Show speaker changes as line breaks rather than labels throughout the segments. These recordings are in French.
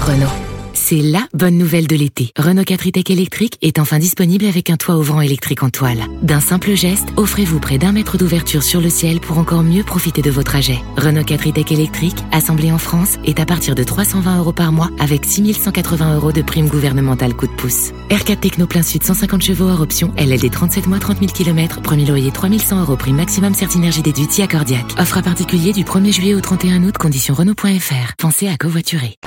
Renault. C'est la bonne nouvelle de l'été. Renault 4 e-Tech électrique est enfin disponible avec un toit ouvrant électrique en toile. D'un simple geste, offrez-vous près d'1 mètre d'ouverture sur le ciel pour encore mieux profiter de vos trajets. Renault 4 e-Tech électrique, assemblé en France, est à partir de 320 € par mois avec 6 180 € de prime gouvernementale coup de pouce. R4 Techno plein sud 150 chevaux hors option, LLD 37 mois 30 000 km, premier loyer 3 100 € prime maximum Certinergie déduite si accordiaque. Offre à particulier du 1er juillet au 31 août, conditions Renault.fr. Pensez à covoiturer.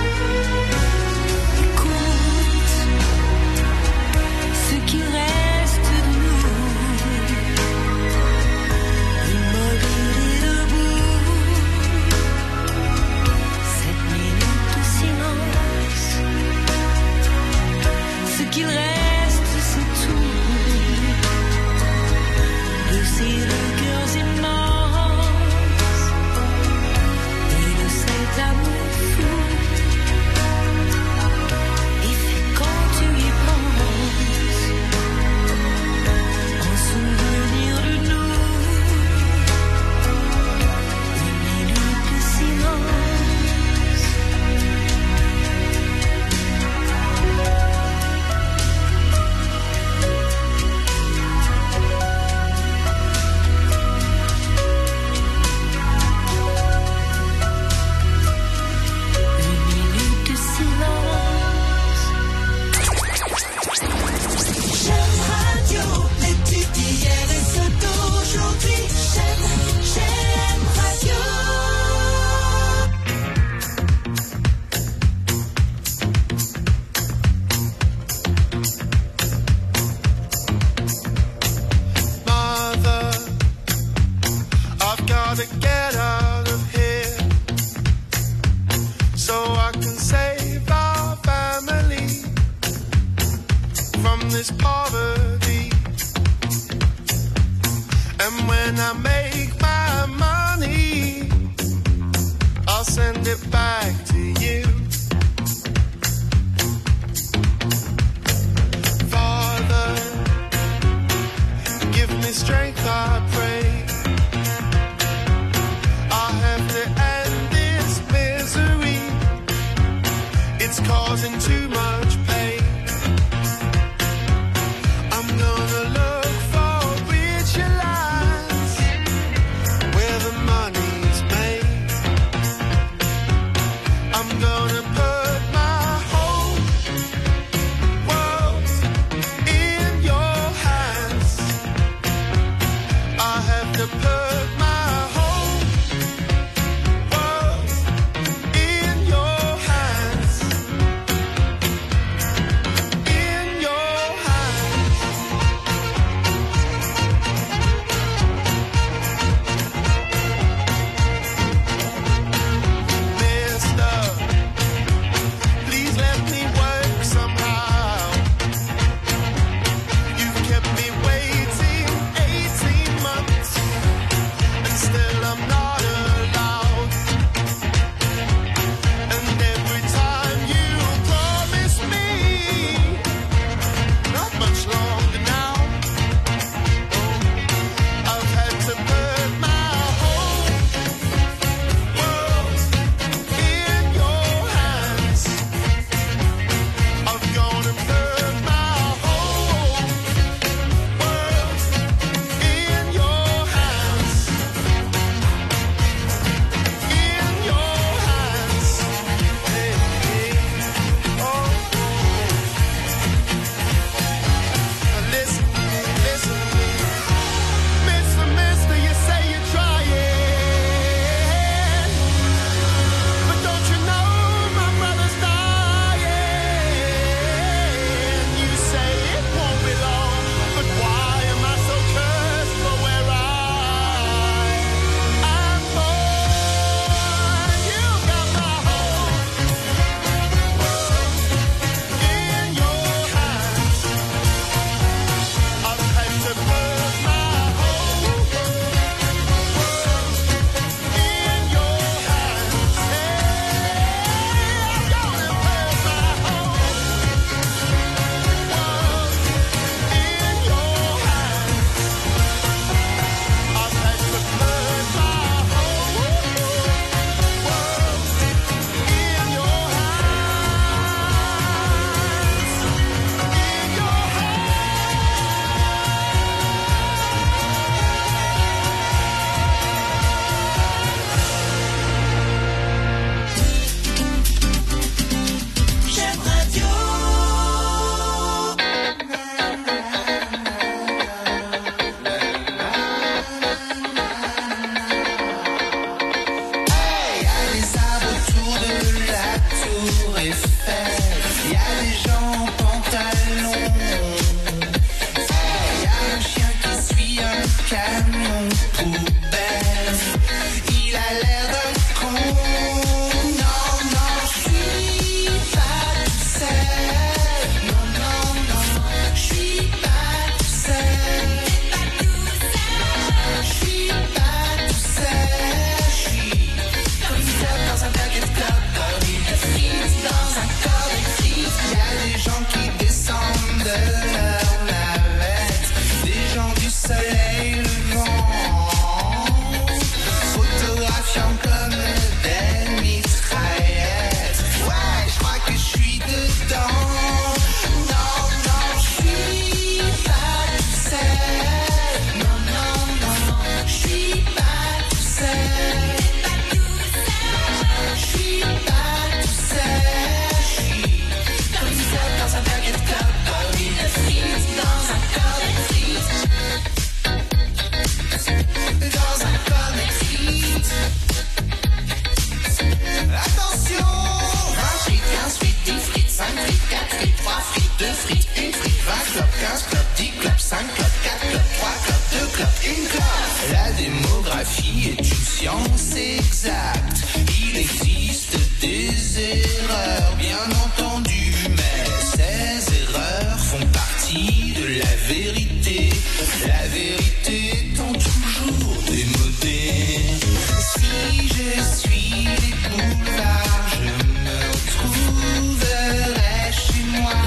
bien entendu, mais ces erreurs font partie de la vérité. La vérité étant toujours démodée. Si je suis les boulevards, je me retrouverai chez moi,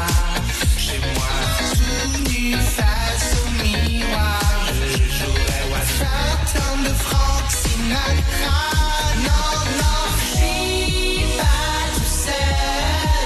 tout nu face au miroir. Je jouerai Washington de Frank Sinatra. Non, non, je suis pas tout seul.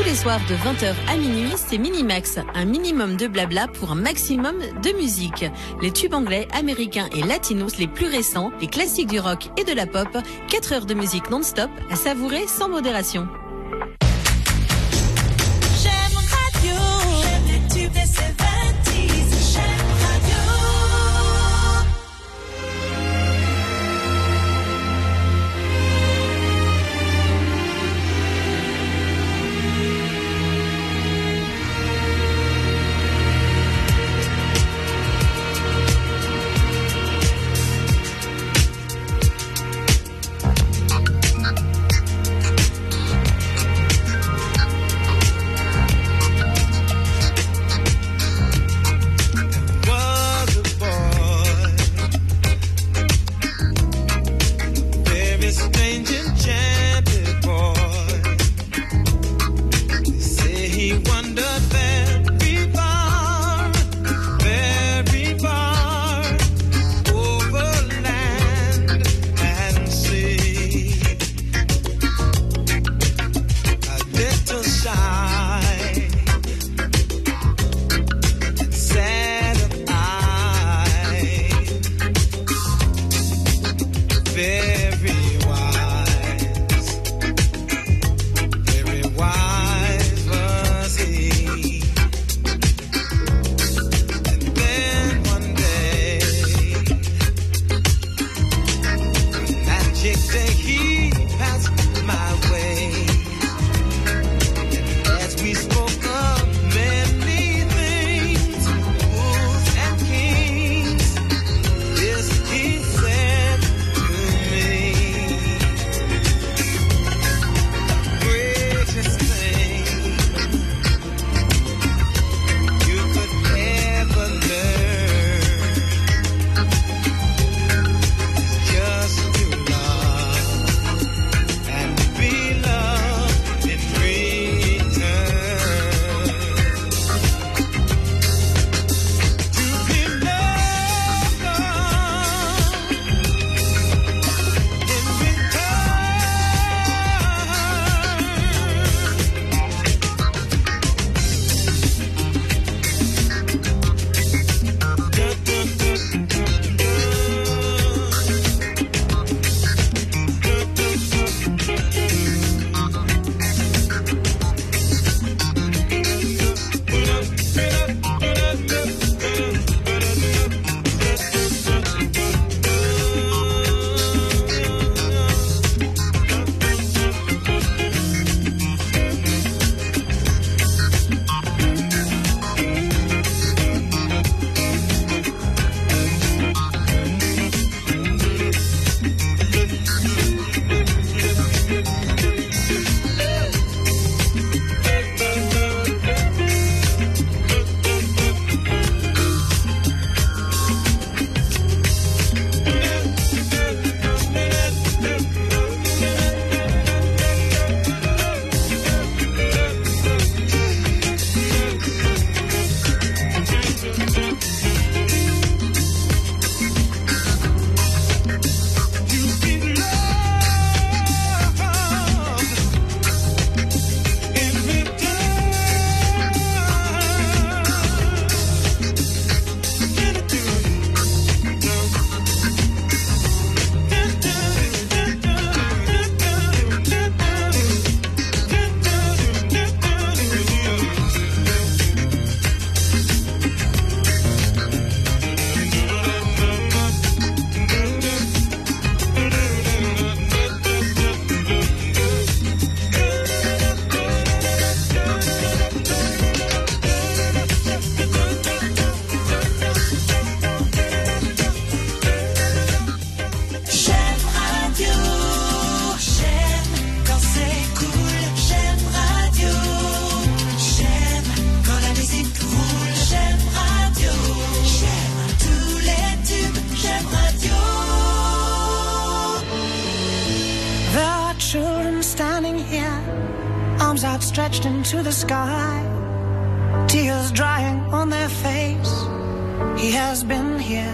les soirs de 20h à minuit, c'est Minimax, un minimum de blabla pour un maximum de musique. Les tubes anglais, américains et latinos les plus récents, les classiques du rock et de la pop, 4 heures de musique non-stop à savourer sans modération.
J'aime radio, j'aime les tubes des 70s, j'aime radio.
arms outstretched into the sky, tears drying on their face. He has been here.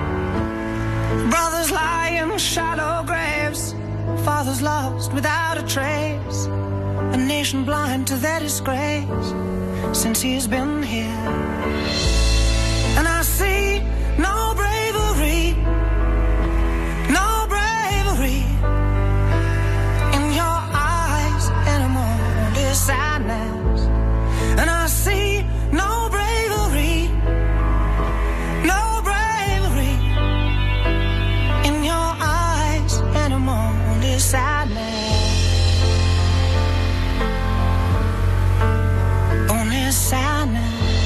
Brothers lie in shallow graves, fathers lost without a trace, and nation blind to their disgrace since he's been here. And I see no bravery, no bravery in your eyes anymore. Only sadness. And I see no bravery, no bravery in your eyes anymore. Only sadness. Only sadness.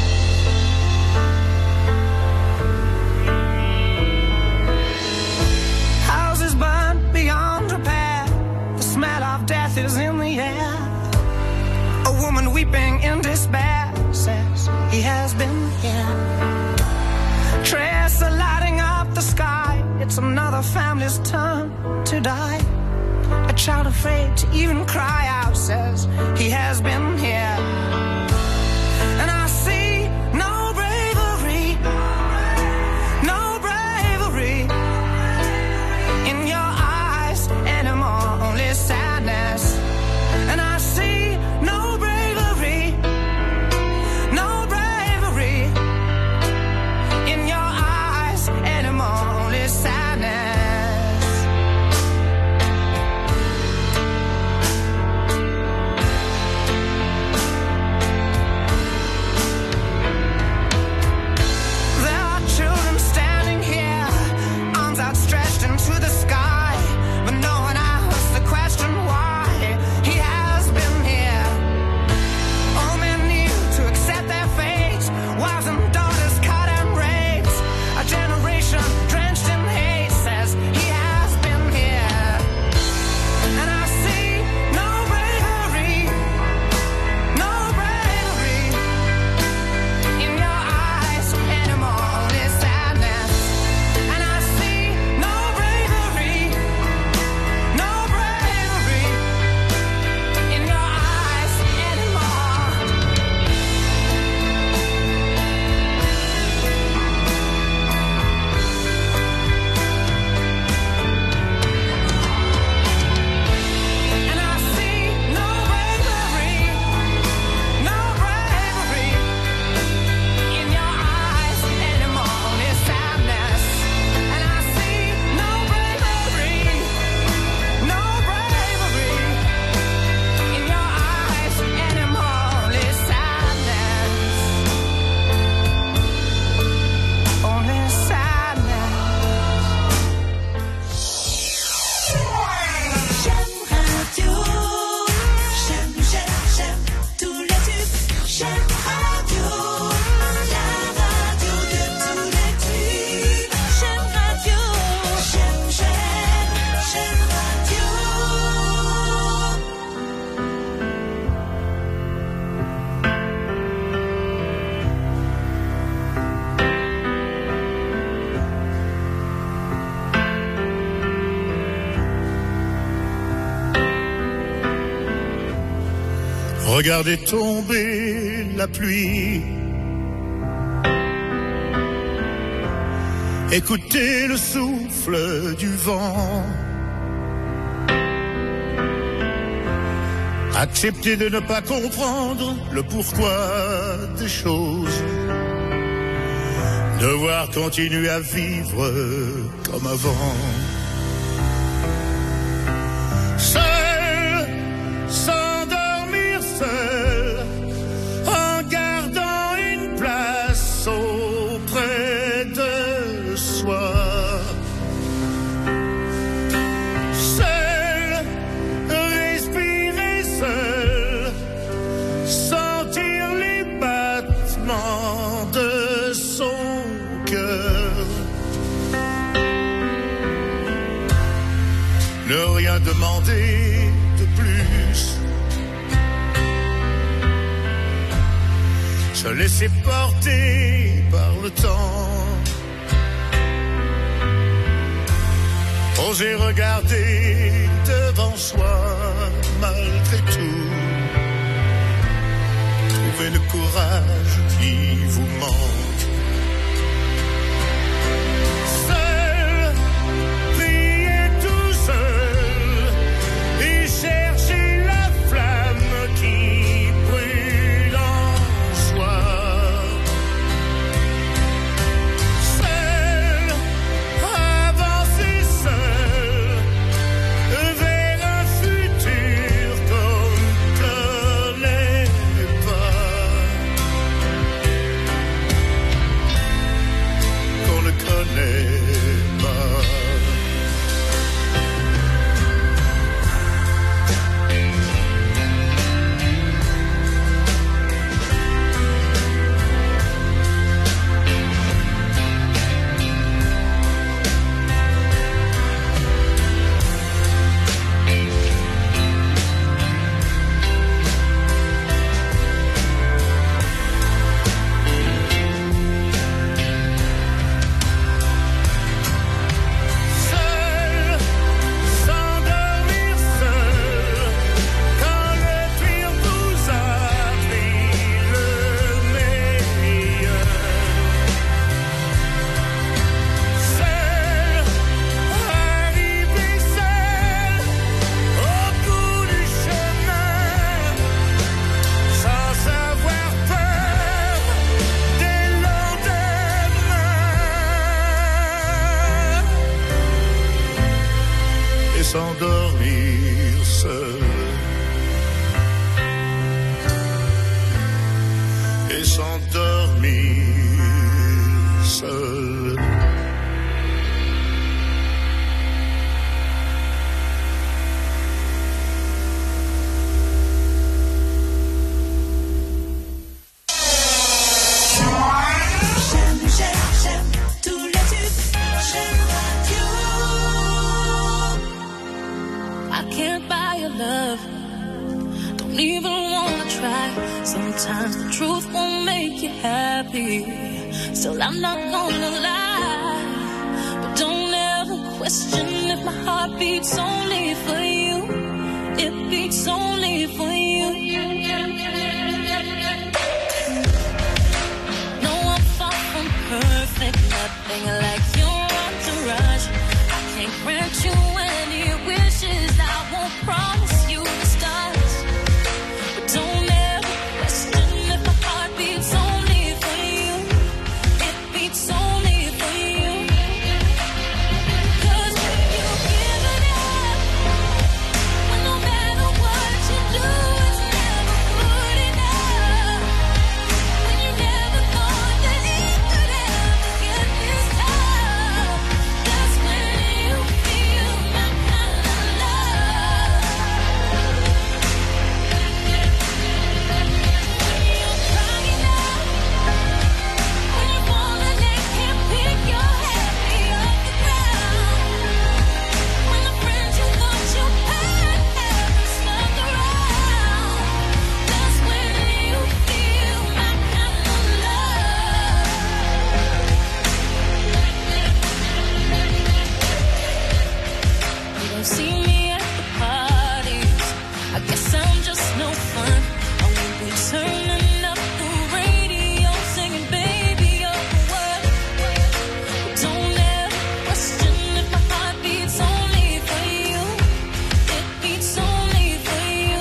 Houses burned beyond repair. The smell of death is in the air. A woman weeping in despair says he has been here. Trails are lighting up the sky. It's another family's turn to die. A child afraid to even cry out says he has been here. And I see no bravery, no bravery in your eyes anymore, only sadness. And I see no bravery, no bravery in your eyes anymore, only sadness. To the sky, but no one asks the question why he has been here. All men need to accept their fate. Wives and daughters cut and raped. A generation drenched in hate says he has been here. And I see no bravery, no bravery in your eyes anymore, only sadness. And I see no bravery, no bravery in your eyes anymore. And I see no bravery, no bravery in your eyes anymore, only sadness. And I see no bravery, no bravery in your eyes anymore, only sadness, only sadness.
J'aime radio, j'aime tous les tubes. J'aime radio, la radio de tous les tubes. J'aime radio, j'aime radio.
Regardez tomber la pluie. Écoutez le souffle du vent. Acceptez de ne pas comprendre le pourquoi des choses. Devoir continuer à vivre comme avant. Seul, s'endormir seul, en gardant une place auprès de soi. Seul, respirer seul, sentir les battements de son cœur. Ne rien demander de plus. Se laisser porter par le temps. Oser regarder devant soi malgré tout. Trouver le courage qui vous manque. Seul, prier tout seul et chercher la flamme
don't even wanna try. Sometimes the truth won't make you happy. Still, I'm not gonna lie. But don't ever question if my heart beats only for you. It beats only for you. No, I'm far from perfect, nothing like your entourage. I can't grant you any wishes, I won't promise you the stars. But don't ever question if my heart beats only for you. It beats only for you. 'Cause when you give it up, when no matter what you do, it's never good enough. When you never thought that it could ever get this tough, that's when you feel my kind of love. When you're crying out, when you're falling and can't pick your happy off the ground, when the friends you thought you had haven't stuck around, that's when you feel my kind of love. You don't see me at the parties, I guess I'm just no fun. I won't be turning up the radio, singing baby you're the one. Don't ever question if my heart beats only for you. It beats only for you.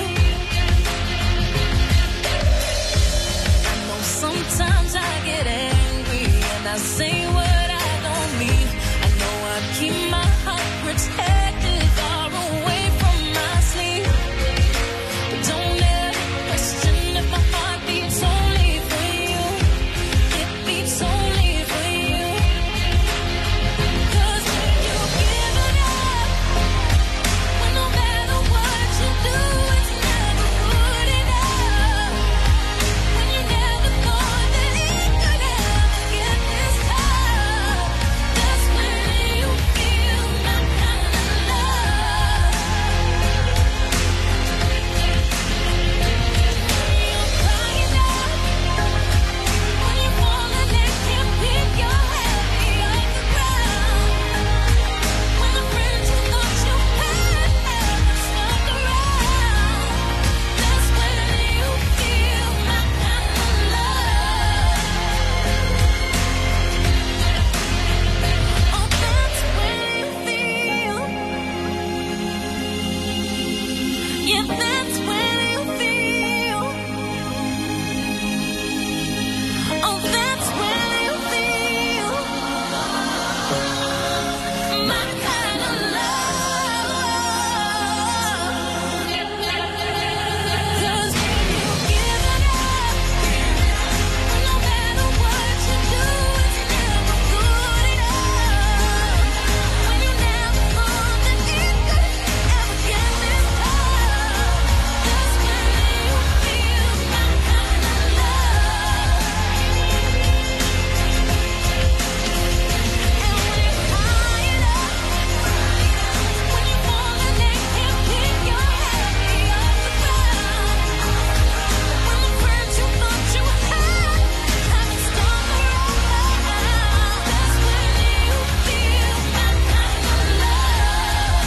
I know sometimes I get angry and I say what I don't mean. I know I keep my heart protected far away from my sleep. But don't ever question if my heart beats only for you. It beats only for you. 'Cause when you give it up, when no matter what you do, it's never good enough. When you never thought that it could ever get this tough, that's when you feel my kind of love. When you're crying out, when you're falling and can't pick your happy off the ground, when the friends you thought you had haven't stuck around, that's when you feel my kind of love. Oh, that's when you feel. Yeah, that's when you feel. Oh, that's when you feel my kind of love. 'Cause when you give it up, no matter what you do, it's never good enough. When you never thought that it could ever get this tough, that's when you feel my kind of love. And when you're crying up, when you're falling and can't pick your happy off the ground, when the friends you thought you had haven't stuck around, that's when you feel my kind of love.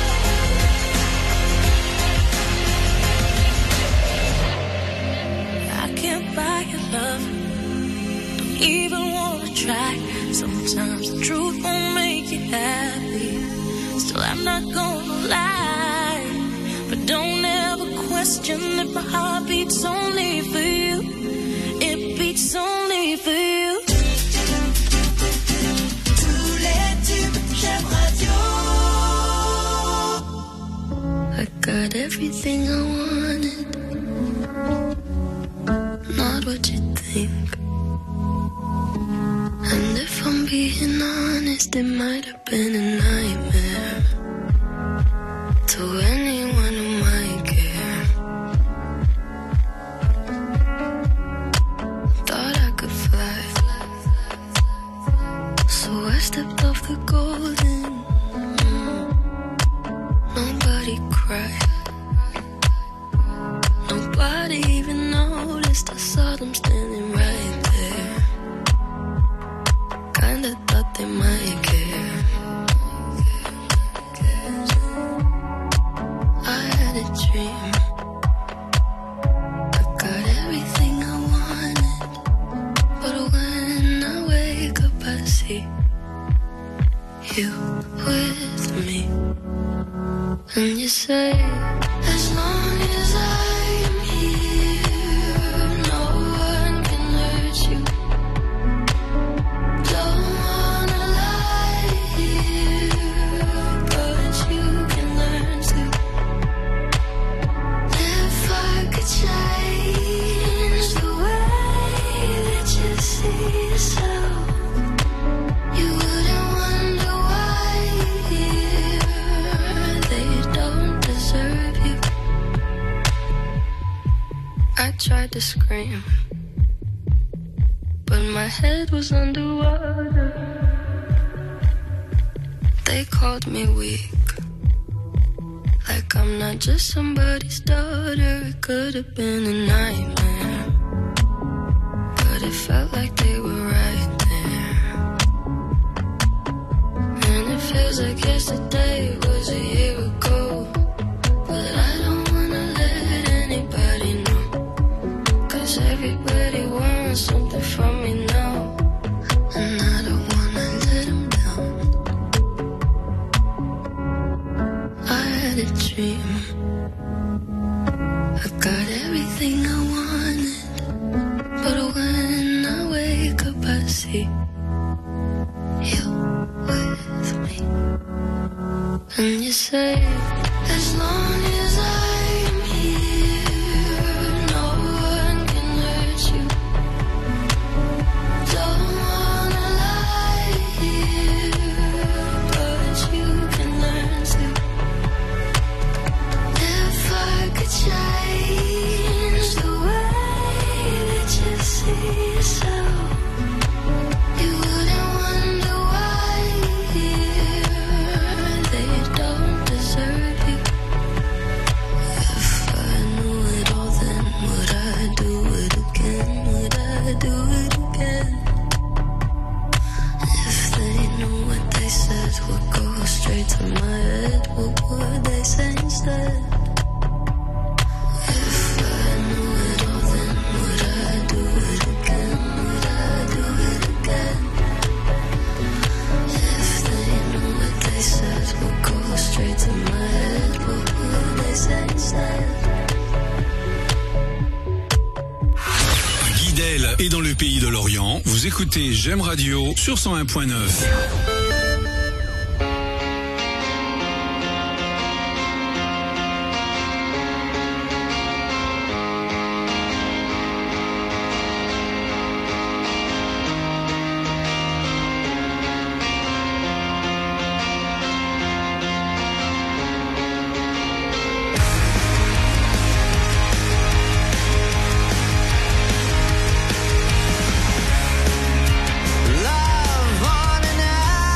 I can't buy your love, don't even wanna try. Sometimes the truth won't make you happy. Still, I'm not gonna lie. But don't ever question if my heart beats only for you. It beats only for you.
Tous les tubes, j'aime radio.
I got everything I wanted, not what you think. And if I'm being honest, it might have been a nightmare to anyone who might care. Thought I could fly, so I stepped off the golden. Nobody cried, no
saw them standing right there. Kinda thought they might care. I had a dream. I got everything I wanted. But when I wake up, I see you with me. And you say, as long as I'm here, no one can hurt you. Don't wanna lie here, but you can learn to. If I could change the way that you see yourself, you wouldn't wonder why they don't deserve you. I tried to scream, but my head was underwater. They called me weak, like I'm not just somebody's daughter. It could have been a nightmare, but it felt like they were right there. And it feels like yesterday was a year ago. But I don't wanna let anybody know, 'cause everybody wants something from me now, and I don't wanna let them down. I had a dream. I got everything I wanted. But when I wake up, I see you with me. And you say, as long as I'm here, no one can hurt you. Don't wanna lie here, but you can learn to. If I could change the way that you see yourself, you wouldn't wonder why they don't deserve you. If I knew it all, then would I do it again? Would I do it again? If they knew what they said would go straight to my head, what would they say instead? If I knew it all, then would I do it again? Would I do it again? If they knew what they said would go straight to my head, what would they say instead?
Guidel est dans le pays de l'Orient. Vous écoutez J'aime Radio sur 101.9.
Love on an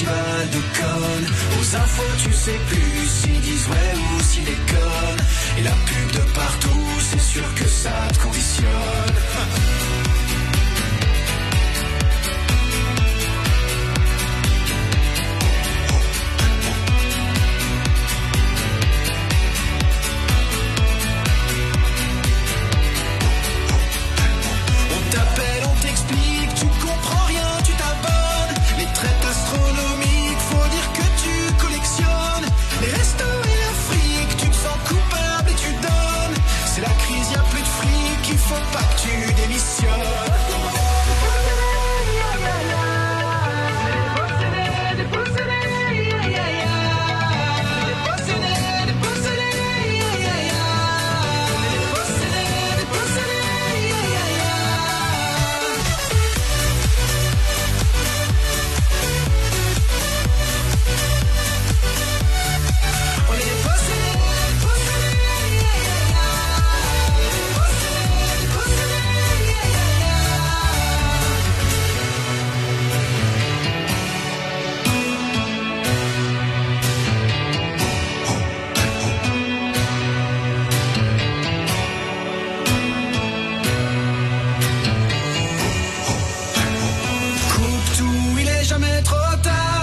festival de connes. Aux infos tu sais plus s'ils disent ouais ou s'ils déconnent. Et la pub de partout, c'est sûr que ça te conditionne. On t'appelle, on t'explique, tu comprends rien, tu t'abonnes. Les traites astronomiques, faut dire que tu collectionnes. Les restos et l'Afrique, tu te sens coupable et tu donnes. C'est la crise, y a plus de fric, il faut pas que tu démissionnes.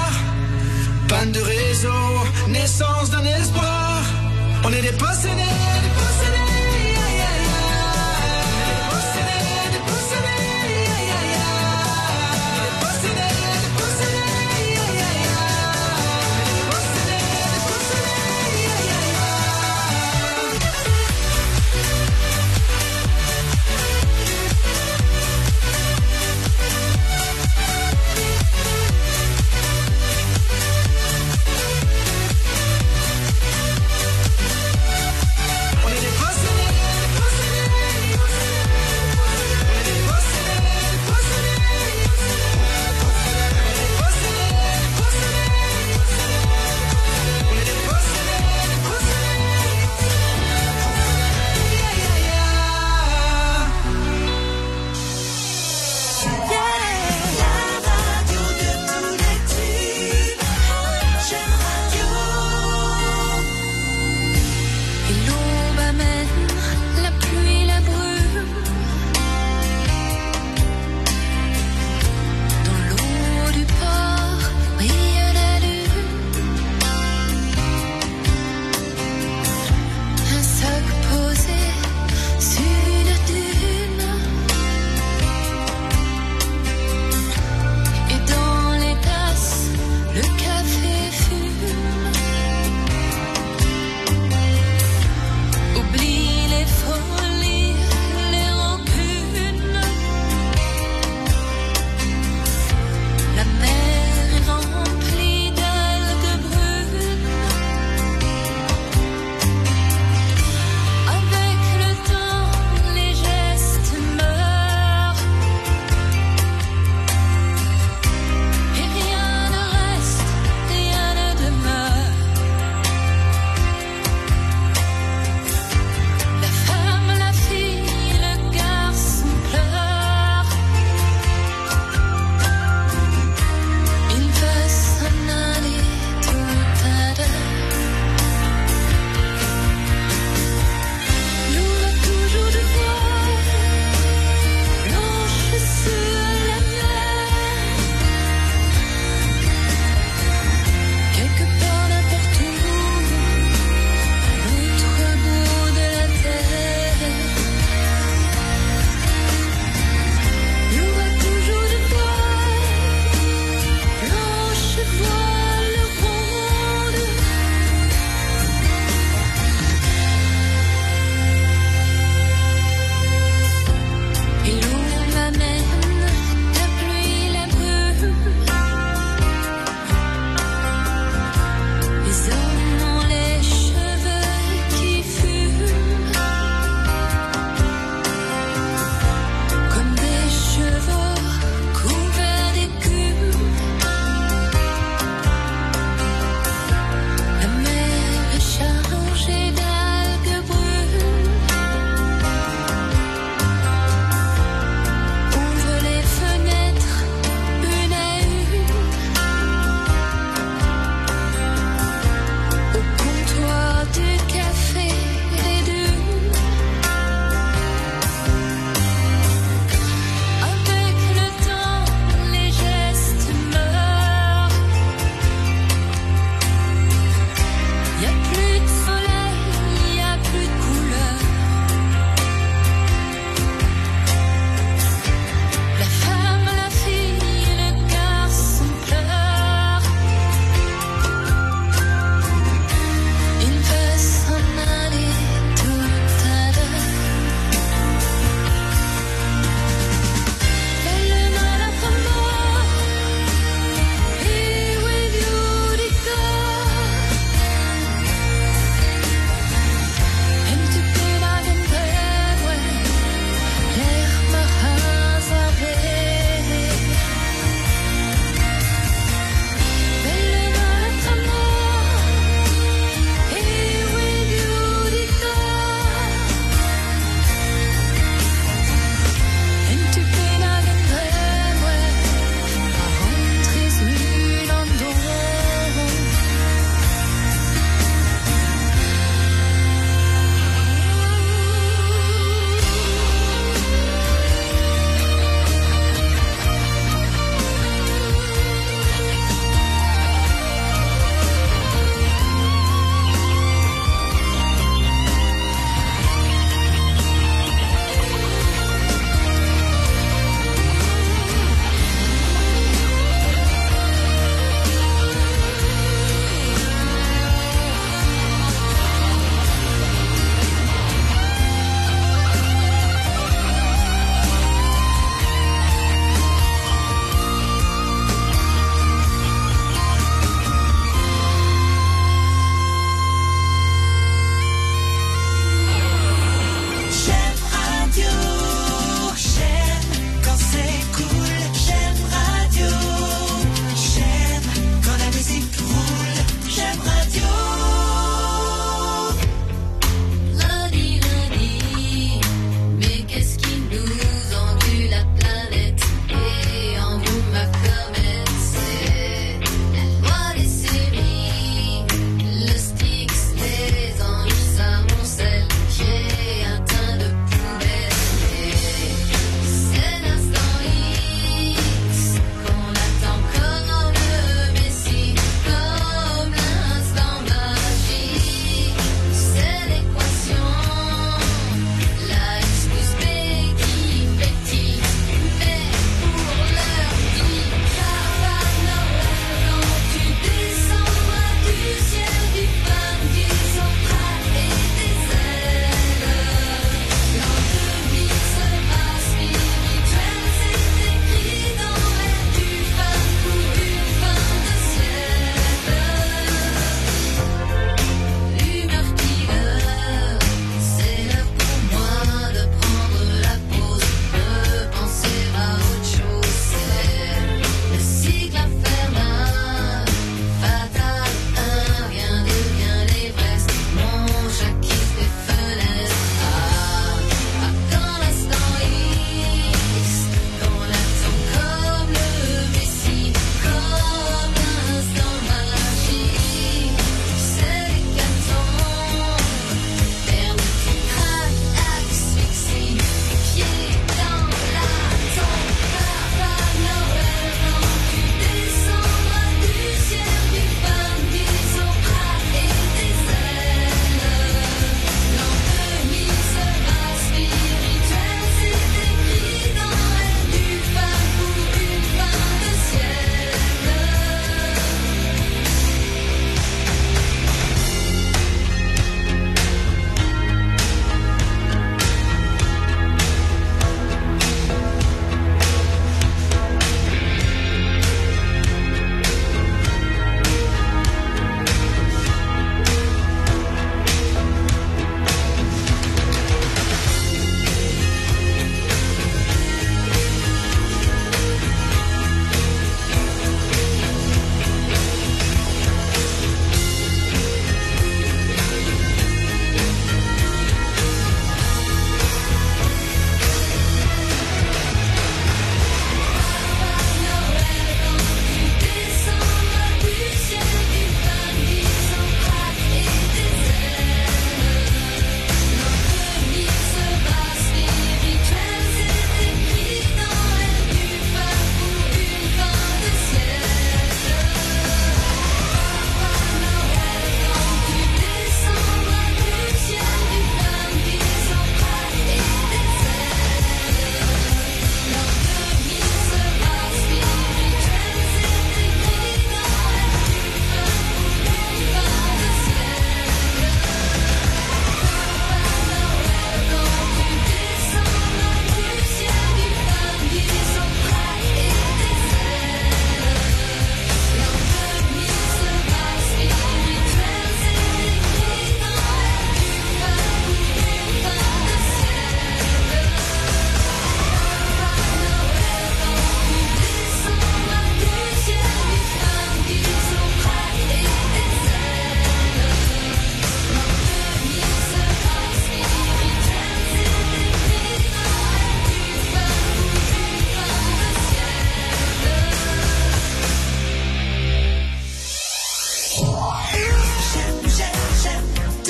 Panne de réseau, naissance d'un espoir. On est des possédés.